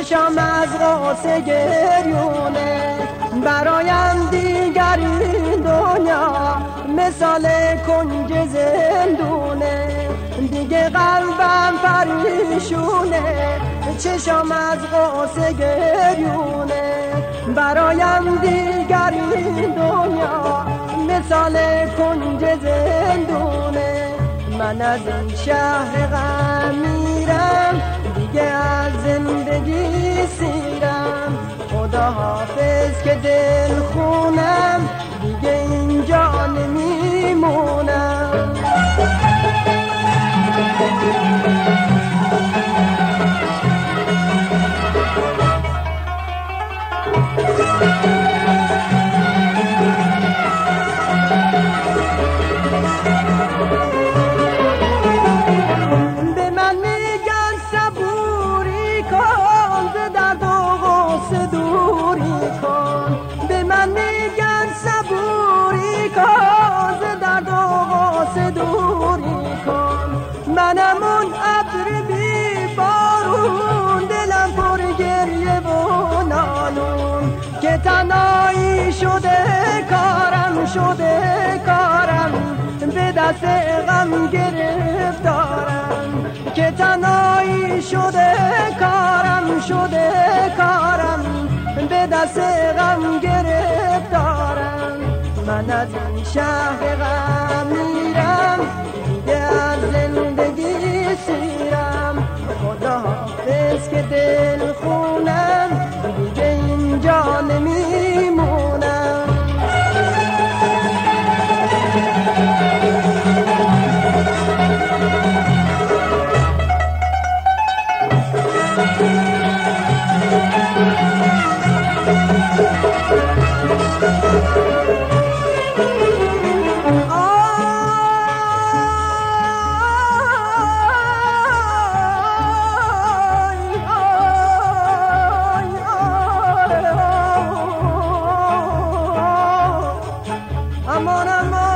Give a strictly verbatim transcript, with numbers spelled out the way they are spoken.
چشم از غصه گریونه، برایم دیگر این دنیا مثال کنج زندونه. دیگه قلبم پریشونه، چشم از غصه گریونه، برایم دیگر این دنیا مثال کنج زندونه. من از این شهر غم میرم، دیگه از زندگی سیرم. خدا حافظ که دل خونم، دیگه اینجا نمیمونم. منم اون ابر بی بارون، دلم پر گریه و نالون، که تنهایی شده کارم، شده کارم، به دست غم گرفتارم. که تنهایی شده کارم، شده کارم، به دست غم گرفتارم. من از این شهر غم میرم، دیگه از زندگی سیرم. خدا حافظ که دل خونم، دیگه اینجا نمیمونم. Amor, amor.